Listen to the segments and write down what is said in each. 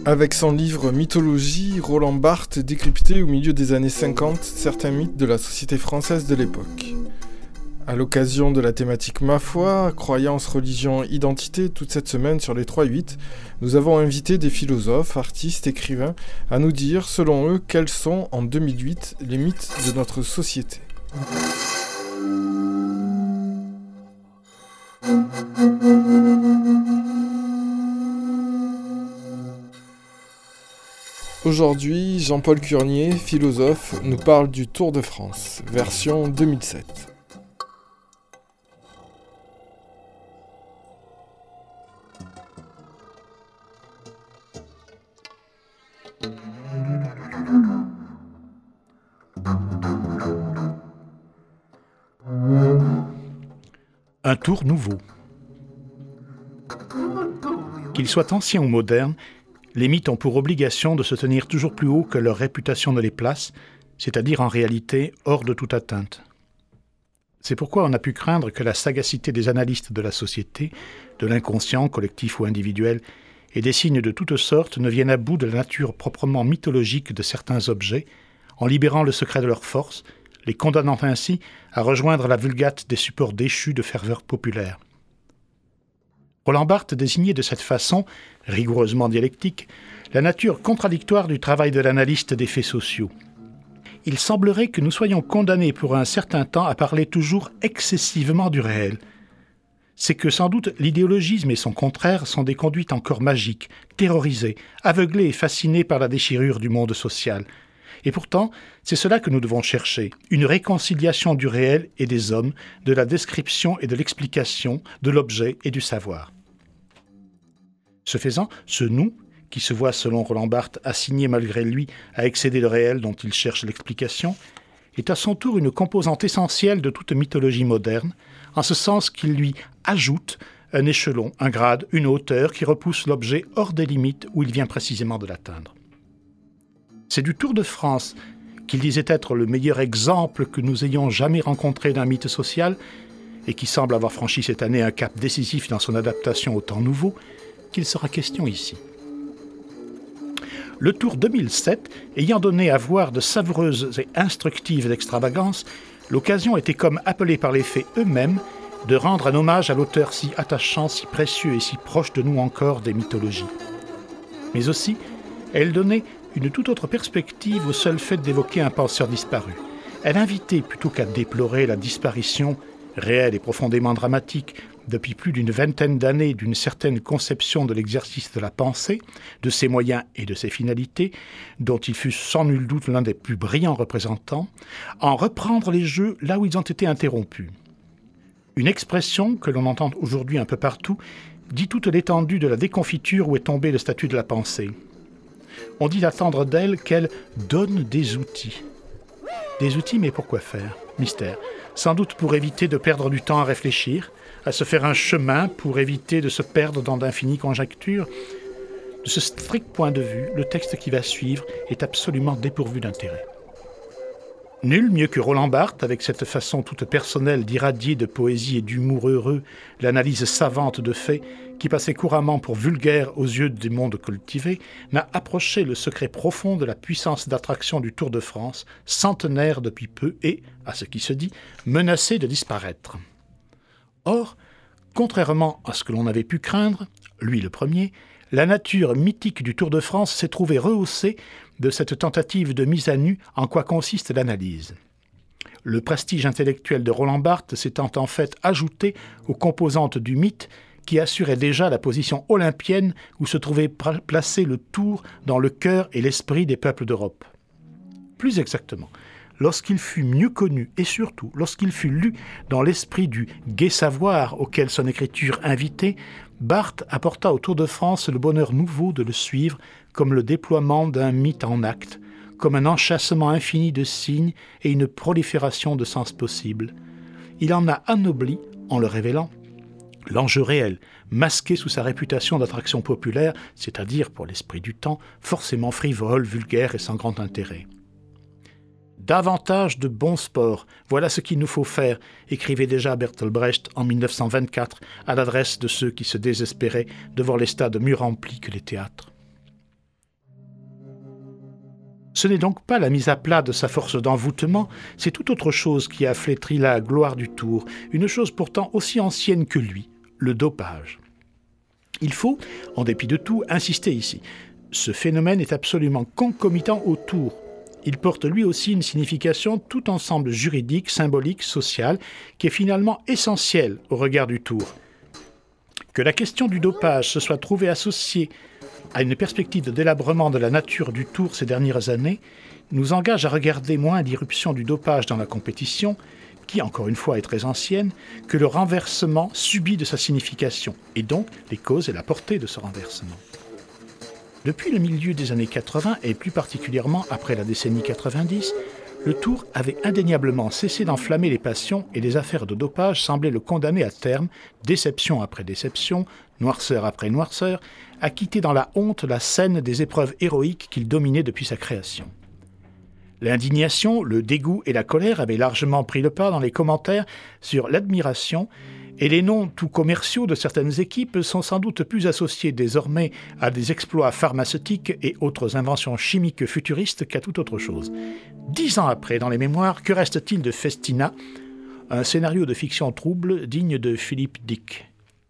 Avec son livre Mythologie, Roland Barthes décryptait au milieu des années 50 certains mythes de la société française de l'époque. À l'occasion de la thématique Ma foi, croyance, religion, identité, toute cette semaine sur les 3-8, nous avons invité des philosophes, artistes, écrivains à nous dire, selon eux, quels sont, en 2008, les mythes de notre société. Aujourd'hui, Jean-Paul Curnier, philosophe, nous parle du Tour de France, version 2007. Un tour nouveau. Qu'il soit ancien ou moderne, les mythes ont pour obligation de se tenir toujours plus haut que leur réputation ne les place, c'est-à-dire en réalité hors de toute atteinte. C'est pourquoi on a pu craindre que la sagacité des analystes de la société, de l'inconscient, collectif ou individuel, et des signes de toutes sortes ne viennent à bout de la nature proprement mythologique de certains objets, en libérant le secret de leur force, les condamnant ainsi à rejoindre la vulgate des supports déchus de ferveur populaire. Roland Barthes désignait de cette façon, rigoureusement dialectique, la nature contradictoire du travail de l'analyste des faits sociaux. Il semblerait que nous soyons condamnés pour un certain temps à parler toujours excessivement du réel. C'est que sans doute l'idéologisme et son contraire sont des conduites encore magiques, terrorisées, aveuglées et fascinées par la déchirure du monde social. Et pourtant, c'est cela que nous devons chercher, une réconciliation du réel et des hommes, de la description et de l'explication, de l'objet et du savoir. Ce faisant, ce nous, qui se voit selon Roland Barthes assigné malgré lui à excéder le réel dont il cherche l'explication, est à son tour une composante essentielle de toute mythologie moderne, en ce sens qu'il lui ajoute un échelon, un grade, une hauteur qui repousse l'objet hors des limites où il vient précisément de l'atteindre. C'est du Tour de France, qu'il disait être le meilleur exemple que nous ayons jamais rencontré d'un mythe social, et qui semble avoir franchi cette année un cap décisif dans son adaptation au temps nouveau, qu'il sera question ici. Le Tour 2007, ayant donné à voir de savoureuses et instructives extravagances, l'occasion était comme appelée par les faits eux-mêmes de rendre un hommage à l'auteur si attachant, si précieux et si proche de nous encore des mythologies. Mais aussi, elle donnait une toute autre perspective au seul fait d'évoquer un penseur disparu. Elle invitait, plutôt qu'à déplorer la disparition, réelle et profondément dramatique, depuis plus d'une vingtaine d'années d'une certaine conception de l'exercice de la pensée, de ses moyens et de ses finalités, dont il fut sans nul doute l'un des plus brillants représentants, en reprendre les jeux là où ils ont été interrompus. Une expression que l'on entend aujourd'hui un peu partout dit toute l'étendue de la déconfiture où est tombé le statut de la pensée. On dit attendre d'elle qu'elle donne des outils. Des outils, mais pour quoi faire ? Mystère. Sans doute pour éviter de perdre du temps à réfléchir, à se faire un chemin pour éviter de se perdre dans d'infinies conjectures. De ce strict point de vue, le texte qui va suivre est absolument dépourvu d'intérêt. Nul mieux que Roland Barthes, avec cette façon toute personnelle d'irradier de poésie et d'humour heureux l'analyse savante de faits qui passait couramment pour vulgaire aux yeux des mondes cultivés, n'a approché le secret profond de la puissance d'attraction du Tour de France, centenaire depuis peu et, à ce qui se dit, menacé de disparaître. Or, contrairement à ce que l'on avait pu craindre, lui le premier, la nature mythique du Tour de France s'est trouvée rehaussée de cette tentative de mise à nu en quoi consiste l'analyse. Le prestige intellectuel de Roland Barthes s'étant en fait ajouté aux composantes du mythe qui assurait déjà la position olympienne où se trouvait placé le Tour dans le cœur et l'esprit des peuples d'Europe. Plus exactement, lorsqu'il fut mieux connu et surtout lorsqu'il fut lu dans l'esprit du gai savoir auquel son écriture invitait, Barthes apporta au Tour de France le bonheur nouveau de le suivre comme le déploiement d'un mythe en acte, comme un enchâssement infini de signes et une prolifération de sens possibles. Il en a anobli, en le révélant, l'enjeu réel, masqué sous sa réputation d'attraction populaire, c'est-à-dire, pour l'esprit du temps, forcément frivole, vulgaire et sans grand intérêt. Davantage de bon sport, voilà ce qu'il nous faut faire, écrivait déjà Bertolt Brecht en 1924 à l'adresse de ceux qui se désespéraient devant les stades mieux remplis que les théâtres. Ce n'est donc pas la mise à plat de sa force d'envoûtement, c'est tout autre chose qui a flétri la gloire du Tour, une chose pourtant aussi ancienne que lui, le dopage. Il faut, en dépit de tout, insister ici. Ce phénomène est absolument concomitant au Tour. Il porte lui aussi une signification tout ensemble juridique, symbolique, sociale, qui est finalement essentielle au regard du Tour. Que la question du dopage se soit trouvée associée à une perspective de délabrement de la nature du Tour ces dernières années, nous engage à regarder moins l'irruption du dopage dans la compétition, qui, encore une fois, est très ancienne, que le renversement subi de sa signification, et donc les causes et la portée de ce renversement. Depuis le milieu des années 80, et plus particulièrement après la décennie 90, le Tour avait indéniablement cessé d'enflammer les passions et les affaires de dopage semblaient le condamner à terme, déception après déception, noirceur après noirceur, à quitter dans la honte la scène des épreuves héroïques qu'il dominait depuis sa création. L'indignation, le dégoût et la colère avaient largement pris le pas dans les commentaires sur l'admiration, et les noms tout commerciaux de certaines équipes sont sans doute plus associés désormais à des exploits pharmaceutiques et autres inventions chimiques futuristes qu'à toute autre chose. 10 ans après, dans les mémoires, que reste-t-il de Festina, un scénario de fiction trouble digne de Philippe Dick?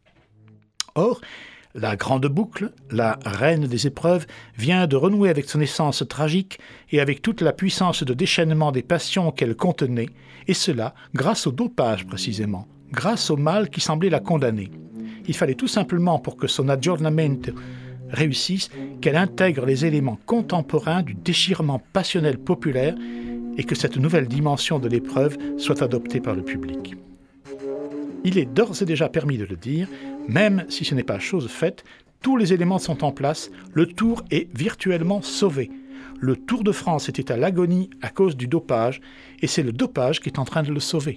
Or, la grande boucle, la reine des épreuves, vient de renouer avec son essence tragique et avec toute la puissance de déchaînement des passions qu'elle contenait, et cela grâce au dopage précisément, grâce au mal qui semblait la condamner. Il fallait tout simplement, pour que son aggiornamento réussisse, qu'elle intègre les éléments contemporains du déchirement passionnel populaire et que cette nouvelle dimension de l'épreuve soit adoptée par le public. Il est d'ores et déjà permis de le dire, même si ce n'est pas chose faite, tous les éléments sont en place, le Tour est virtuellement sauvé. Le Tour de France était à l'agonie à cause du dopage, et c'est le dopage qui est en train de le sauver.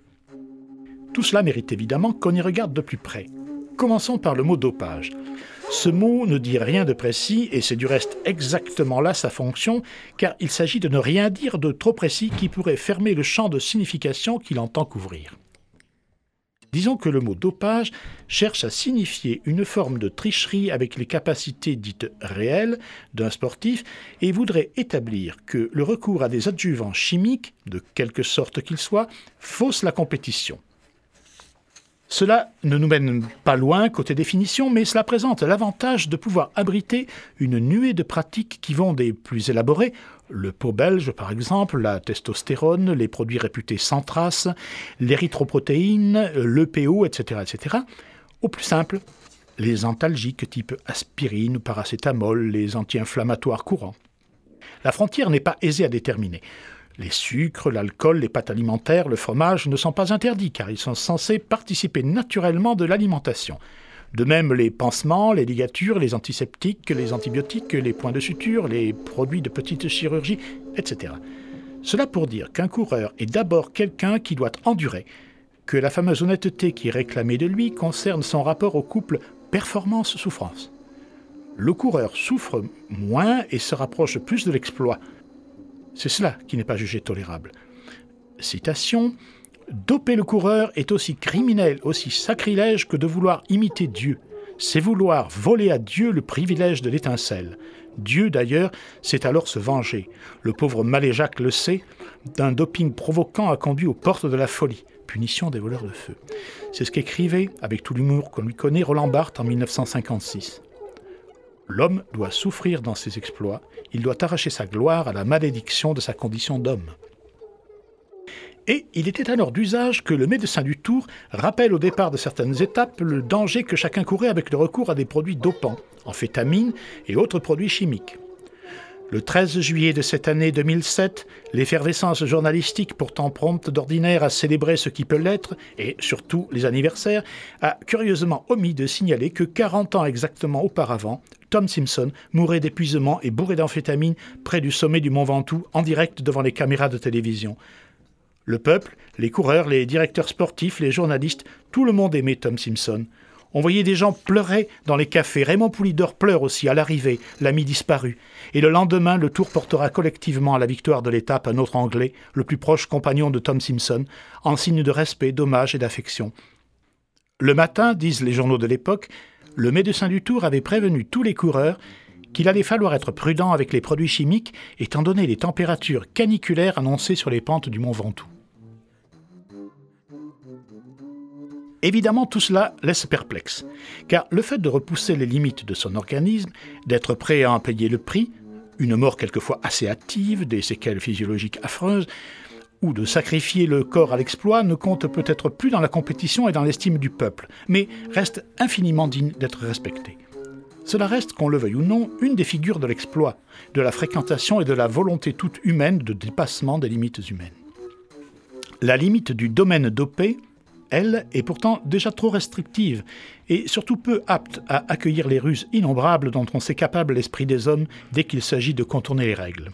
Tout cela mérite évidemment qu'on y regarde de plus près. Commençons par le mot dopage. Ce mot ne dit rien de précis, et c'est du reste exactement là sa fonction, car il s'agit de ne rien dire de trop précis qui pourrait fermer le champ de signification qu'il entend couvrir. Disons que le mot dopage cherche à signifier une forme de tricherie avec les capacités dites réelles d'un sportif et voudrait établir que le recours à des adjuvants chimiques, de quelque sorte qu'ils soient, fausse la compétition. Cela ne nous mène pas loin côté définition, mais cela présente l'avantage de pouvoir abriter une nuée de pratiques qui vont des plus élaborées, le pot belge par exemple, la testostérone, les produits réputés sans trace, l'érythroprotéine, l'EPO, etc., au plus simple, les antalgiques type aspirine ou paracétamol, les anti-inflammatoires courants. La frontière n'est pas aisée à déterminer. Les sucres, l'alcool, les pâtes alimentaires, le fromage ne sont pas interdits car ils sont censés participer naturellement de l'alimentation. De même, les pansements, les ligatures, les antiseptiques, les antibiotiques, les points de suture, les produits de petite chirurgie, etc. Cela pour dire qu'un coureur est d'abord quelqu'un qui doit endurer, que la fameuse honnêteté qui est réclamée de lui concerne son rapport au couple performance-souffrance. Le coureur souffre moins et se rapproche plus de l'exploit. C'est cela qui n'est pas jugé tolérable. Citation : « Doper le coureur est aussi criminel, aussi sacrilège que de vouloir imiter Dieu. C'est vouloir voler à Dieu le privilège de l'étincelle. Dieu, d'ailleurs, sait alors se venger. Le pauvre Maléjac le sait, d'un doping provoquant a conduit aux portes de la folie. Punition des voleurs de feu. » C'est ce qu'écrivait, avec tout l'humour qu'on lui connaît, Roland Barthes en 1956. L'homme doit souffrir dans ses exploits, il doit arracher sa gloire à la malédiction de sa condition d'homme. Et il était alors d'usage que le médecin du Tour rappelle au départ de certaines étapes le danger que chacun courait avec le recours à des produits dopants, amphétamines et autres produits chimiques. Le 13 juillet de cette année 2007, l'effervescence journalistique pourtant prompte d'ordinaire à célébrer ce qui peut l'être, et surtout les anniversaires, a curieusement omis de signaler que 40 ans exactement auparavant, Tom Simpson mourait d'épuisement et bourré d'amphétamines près du sommet du Mont Ventoux, en direct devant les caméras de télévision. Le peuple, les coureurs, les directeurs sportifs, les journalistes, tout le monde aimait Tom Simpson. On voyait des gens pleurer dans les cafés. Raymond Poulidor pleure aussi à l'arrivée, l'ami disparu. Et le lendemain, le Tour portera collectivement à la victoire de l'étape un autre Anglais, le plus proche compagnon de Tom Simpson, en signe de respect, d'hommage et d'affection. Le matin, disent les journaux de l'époque, le médecin du Tour avait prévenu tous les coureurs qu'il allait falloir être prudent avec les produits chimiques étant donné les températures caniculaires annoncées sur les pentes du mont Ventoux. Évidemment, tout cela laisse perplexe, car le fait de repousser les limites de son organisme, d'être prêt à en payer le prix, une mort quelquefois assez hâtive, des séquelles physiologiques affreuses, ou de sacrifier le corps à l'exploit ne compte peut-être plus dans la compétition et dans l'estime du peuple, mais reste infiniment digne d'être respecté. Cela reste, qu'on le veuille ou non, une des figures de l'exploit, de la fréquentation et de la volonté toute humaine de dépassement des limites humaines. La limite du domaine dopé, elle, est pourtant déjà trop restrictive et surtout peu apte à accueillir les ruses innombrables dont on sait capable l'esprit des hommes dès qu'il s'agit de contourner les règles.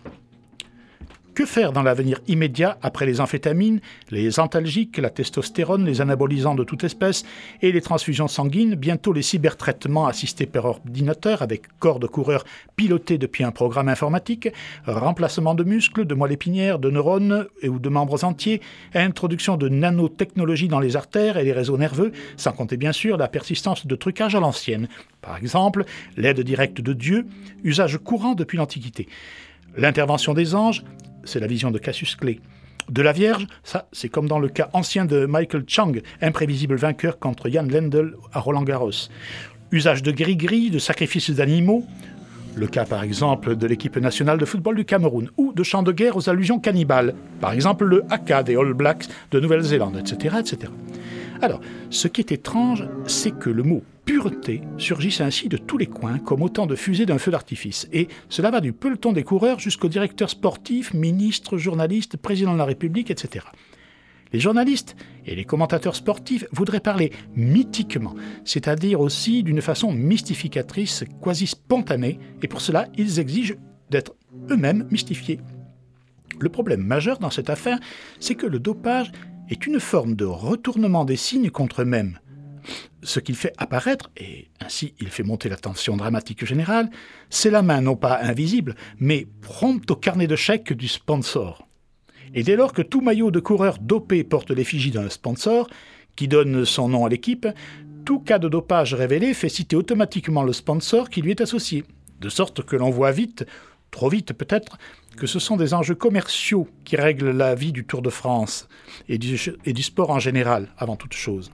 Que faire dans l'avenir immédiat après les amphétamines, les antalgiques, la testostérone, les anabolisants de toute espèce et les transfusions sanguines, bientôt les cybertraitements assistés par ordinateur avec corps de coureurs pilotés depuis un programme informatique, remplacement de muscles, de moelle épinière, de neurones ou de membres entiers, introduction de nanotechnologies dans les artères et les réseaux nerveux, sans compter bien sûr la persistance de trucages à l'ancienne. Par exemple, l'aide directe de Dieu, usage courant depuis l'Antiquité. L'intervention des anges, c'est la vision de Cassius Clay. De la Vierge, ça, c'est comme dans le cas ancien de Michael Chang, imprévisible vainqueur contre Jan Lendl à Roland-Garros. Usage de gris-gris, de sacrifices d'animaux, le cas par exemple de l'équipe nationale de football du Cameroun, ou de chants de guerre aux allusions cannibales, par exemple le haka des All Blacks de Nouvelle-Zélande, etc., etc. Alors, ce qui est étrange, c'est que le mot « pureté » surgisse ainsi de tous les coins comme autant de fusées d'un feu d'artifice. Et cela va du peloton des coureurs jusqu'aux directeurs sportifs, ministres, journalistes, présidents de la République, etc. Les journalistes et les commentateurs sportifs voudraient parler mythiquement, c'est-à-dire aussi d'une façon mystificatrice, quasi spontanée, et pour cela, ils exigent d'être eux-mêmes mystifiés. Le problème majeur dans cette affaire, c'est que le dopage est une forme de retournement des signes contre eux-mêmes. Ce qu'il fait apparaître, et ainsi il fait monter la tension dramatique générale, c'est la main non pas invisible, mais prompte au carnet de chèques du sponsor. Et dès lors que tout maillot de coureur dopé porte l'effigie d'un sponsor, qui donne son nom à l'équipe, tout cas de dopage révélé fait citer automatiquement le sponsor qui lui est associé, de sorte que l'on voit vite, trop vite peut-être, que ce sont des enjeux commerciaux qui règlent la vie du Tour de France et du sport en général, avant toute chose.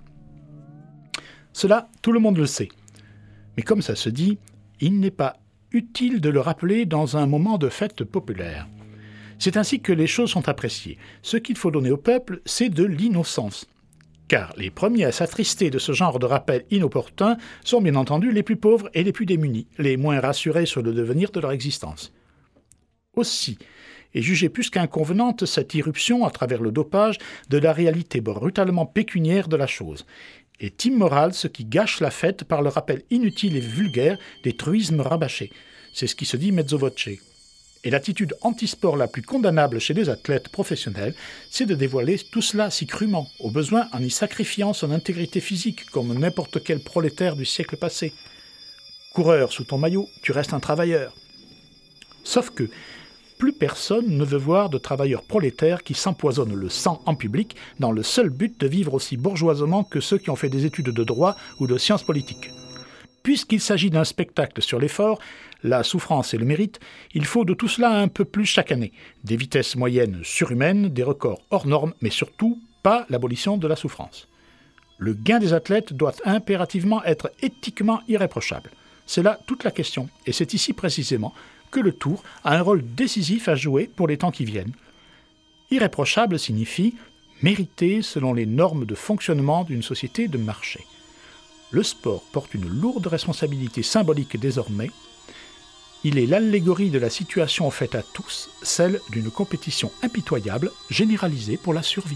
Cela, tout le monde le sait. Mais comme ça se dit, il n'est pas utile de le rappeler dans un moment de fête populaire. C'est ainsi que les choses sont appréciées. Ce qu'il faut donner au peuple, c'est de l'innocence. Car les premiers à s'attrister de ce genre de rappel inopportun sont bien entendu les plus pauvres et les plus démunis, les moins rassurés sur le devenir de leur existence. Aussi est jugée plus qu'inconvenante cette irruption, à travers le dopage, de la réalité brutalement pécuniaire de la chose. Est immoral ce qui gâche la fête par le rappel inutile et vulgaire des truismes rabâchés. C'est ce qui se dit mezzo voce. Et l'attitude anti-sport la plus condamnable chez les athlètes professionnels, c'est de dévoiler tout cela si crûment, au besoin en y sacrifiant son intégrité physique comme n'importe quel prolétaire du siècle passé. Coureur sous ton maillot, tu restes un travailleur. Sauf que plus personne ne veut voir de travailleurs prolétaires qui s'empoisonnent le sang en public dans le seul but de vivre aussi bourgeoisement que ceux qui ont fait des études de droit ou de sciences politiques. Puisqu'il s'agit d'un spectacle sur l'effort, la souffrance et le mérite, il faut de tout cela un peu plus chaque année. Des vitesses moyennes surhumaines, des records hors normes, mais surtout pas l'abolition de la souffrance. Le gain des athlètes doit impérativement être éthiquement irréprochable. C'est là toute la question, et c'est ici précisément que le Tour a un rôle décisif à jouer pour les temps qui viennent. Irréprochable signifie mérité selon les normes de fonctionnement d'une société de marché. Le sport porte une lourde responsabilité symbolique désormais. Il est l'allégorie de la situation faite à tous, celle d'une compétition impitoyable, généralisée pour la survie.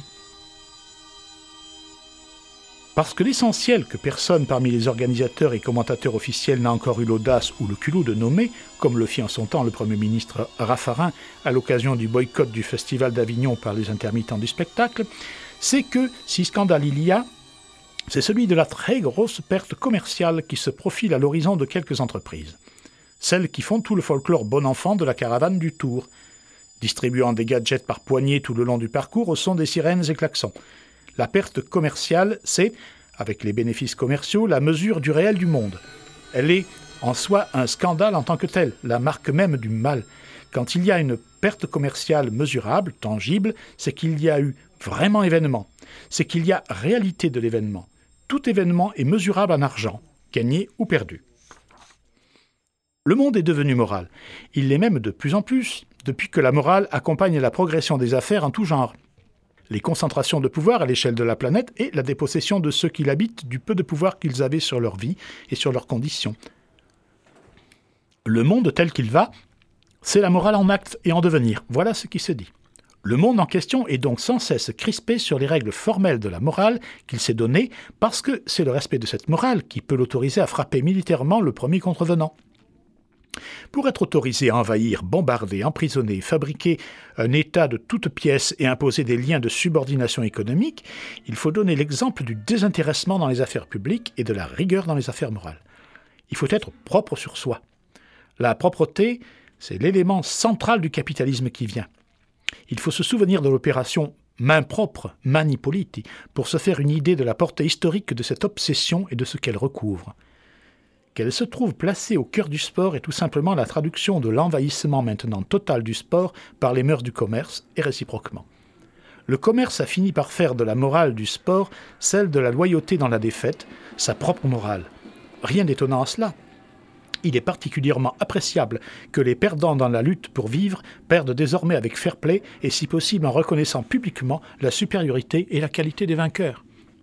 Parce que l'essentiel que personne parmi les organisateurs et commentateurs officiels n'a encore eu l'audace ou le culot de nommer, comme le fit en son temps le Premier ministre Raffarin à l'occasion du boycott du Festival d'Avignon par les intermittents du spectacle, c'est que, si scandale il y a, c'est celui de la très grosse perte commerciale qui se profile à l'horizon de quelques entreprises. Celles qui font tout le folklore bon enfant de la caravane du Tour, distribuant des gadgets par poignées tout le long du parcours au son des sirènes et klaxons. La perte commerciale, c'est, avec les bénéfices commerciaux, la mesure du réel du monde. Elle est en soi un scandale en tant que tel, la marque même du mal. Quand il y a une perte commerciale mesurable, tangible, c'est qu'il y a eu vraiment événement. C'est qu'il y a réalité de l'événement. Tout événement est mesurable en argent, gagné ou perdu. Le monde est devenu moral. Il l'est même de plus en plus, depuis que la morale accompagne la progression des affaires en tout genre. Les concentrations de pouvoir à l'échelle de la planète et la dépossession de ceux qui l'habitent du peu de pouvoir qu'ils avaient sur leur vie et sur leurs conditions. Le monde tel qu'il va, c'est la morale en acte et en devenir. Voilà ce qui se dit. Le monde en question est donc sans cesse crispé sur les règles formelles de la morale qu'il s'est donnée parce que c'est le respect de cette morale qui peut l'autoriser à frapper militairement le premier contrevenant. Pour être autorisé à envahir, bombarder, emprisonner, fabriquer un État de toutes pièces et imposer des liens de subordination économique, il faut donner l'exemple du désintéressement dans les affaires publiques et de la rigueur dans les affaires morales. Il faut être propre sur soi. La propreté, c'est l'élément central du capitalisme qui vient. Il faut se souvenir de l'opération main propre, mani politi, pour se faire une idée de la portée historique de cette obsession et de ce qu'elle recouvre. Qu'elle se trouve placée au cœur du sport est tout simplement la traduction de l'envahissement maintenant total du sport par les mœurs du commerce et réciproquement. Le commerce a fini par faire de la morale du sport celle de la loyauté dans la défaite, sa propre morale. Rien d'étonnant à cela. Il est particulièrement appréciable que les perdants dans la lutte pour vivre perdent désormais avec fair play et si possible en reconnaissant publiquement la supériorité et la qualité des vainqueurs.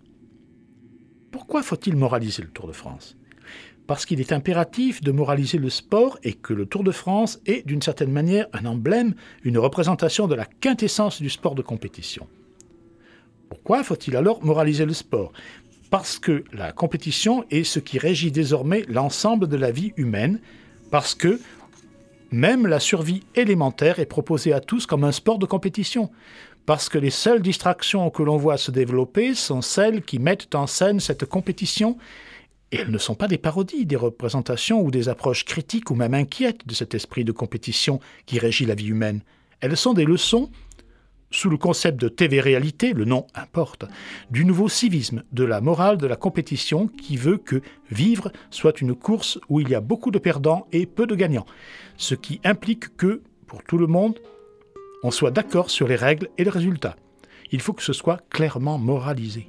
Pourquoi faut-il moraliser le Tour de France ? Parce qu'il est impératif de moraliser le sport et que le Tour de France est, d'une certaine manière, un emblème, une représentation de la quintessence du sport de compétition. Pourquoi faut-il alors moraliser le sport ? Parce que la compétition est ce qui régit désormais l'ensemble de la vie humaine, parce que même la survie élémentaire est proposée à tous comme un sport de compétition, parce que les seules distractions que l'on voit se développer sont celles qui mettent en scène cette compétition. Et elles ne sont pas des parodies, des représentations ou des approches critiques ou même inquiètes de cet esprit de compétition qui régit la vie humaine. Elles sont des leçons, sous le concept de TV-réalité, le nom importe, du nouveau civisme, de la morale de la compétition qui veut que vivre soit une course où il y a beaucoup de perdants et peu de gagnants. Ce qui implique que, pour tout le monde, on soit d'accord sur les règles et le résultat. Il faut que ce soit clairement moralisé.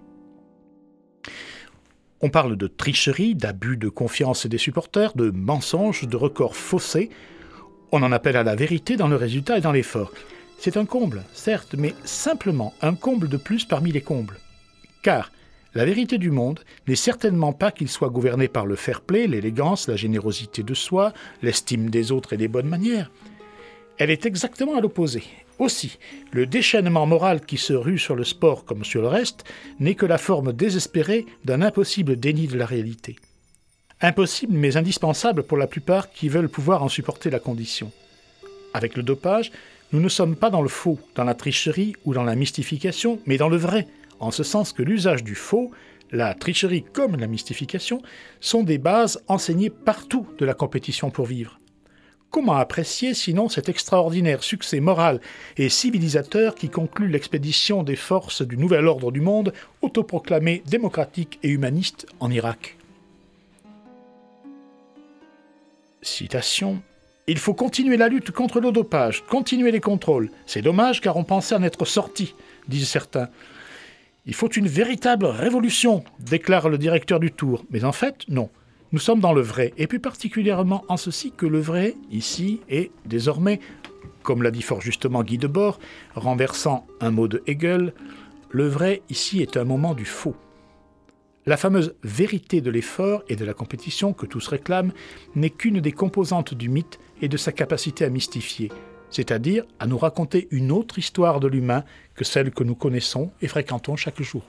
On parle de tricherie, d'abus de confiance des supporters, de mensonges, de records faussés. On en appelle à la vérité dans le résultat et dans l'effort. C'est un comble, certes, mais simplement un comble de plus parmi les combles. Car la vérité du monde n'est certainement pas qu'il soit gouverné par le fair-play, l'élégance, la générosité de soi, l'estime des autres et les bonnes manières. Elle est exactement à l'opposé. Aussi, le déchaînement moral qui se rue sur le sport comme sur le reste n'est que la forme désespérée d'un impossible déni de la réalité. Impossible mais indispensable pour la plupart qui veulent pouvoir en supporter la condition. Avec le dopage, nous ne sommes pas dans le faux, dans la tricherie ou dans la mystification, mais dans le vrai, en ce sens que l'usage du faux, la tricherie comme la mystification, sont des bases enseignées partout de la compétition pour vivre. Comment apprécier sinon cet extraordinaire succès moral et civilisateur qui conclut l'expédition des forces du nouvel ordre du monde, autoproclamé démocratique et humaniste en Irak ? Citation. « Il faut continuer la lutte contre le dopage, continuer les contrôles. C'est dommage car on pensait en être sorti, disent certains. Il faut une véritable révolution, déclare le directeur du Tour. Mais en fait, non. Nous sommes dans le vrai, et plus particulièrement en ceci que le vrai, ici, est désormais, comme l'a dit fort justement Guy Debord, renversant un mot de Hegel, le vrai ici est un moment du faux. La fameuse vérité de l'effort et de la compétition que tous réclament n'est qu'une des composantes du mythe et de sa capacité à mystifier, c'est-à-dire à nous raconter une autre histoire de l'humain que celle que nous connaissons et fréquentons chaque jour.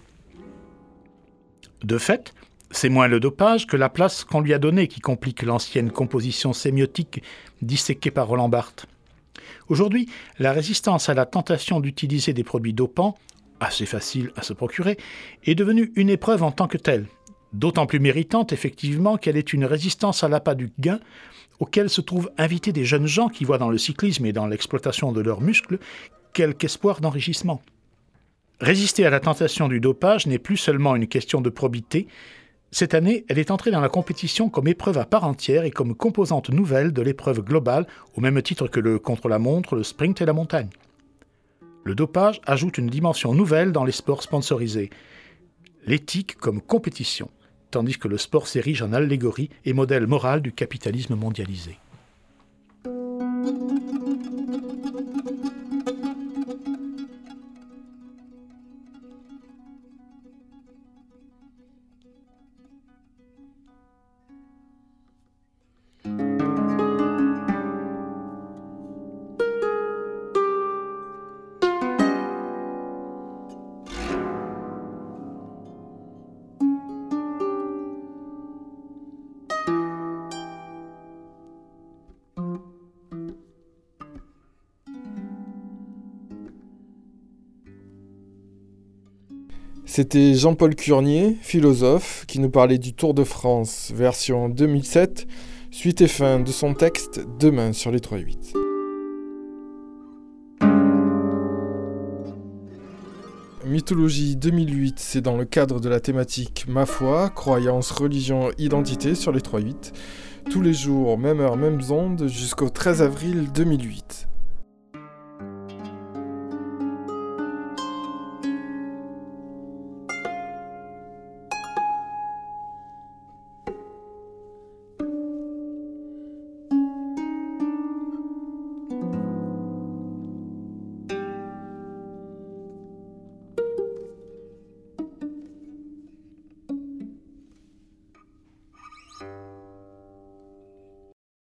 De fait, c'est moins le dopage que la place qu'on lui a donnée qui complique l'ancienne composition sémiotique disséquée par Roland Barthes. Aujourd'hui, la résistance à la tentation d'utiliser des produits dopants, assez facile à se procurer, est devenue une épreuve en tant que telle, d'autant plus méritante effectivement qu'elle est une résistance à l'appât du gain auquel se trouvent invités des jeunes gens qui voient dans le cyclisme et dans l'exploitation de leurs muscles quelque espoir d'enrichissement. Résister à la tentation du dopage n'est plus seulement une question de probité, Cette année, elle est entrée dans la compétition comme épreuve à part entière et comme composante nouvelle de l'épreuve globale, au même titre que le contre-la-montre, le sprint et la montagne. Le dopage ajoute une dimension nouvelle dans les sports sponsorisés, l'éthique comme compétition, tandis que le sport s'érige en allégorie et modèle moral du capitalisme mondialisé. C'était Jean-Paul Curnier, philosophe, qui nous parlait du Tour de France, version 2007, suite et fin de son texte « Demain sur les 3-8 ». Mythologie 2008, c'est dans le cadre de la thématique « Ma foi, croyance, religion, identité » sur les 3-8, tous les jours, même heure, mêmes ondes, jusqu'au 13 avril 2008.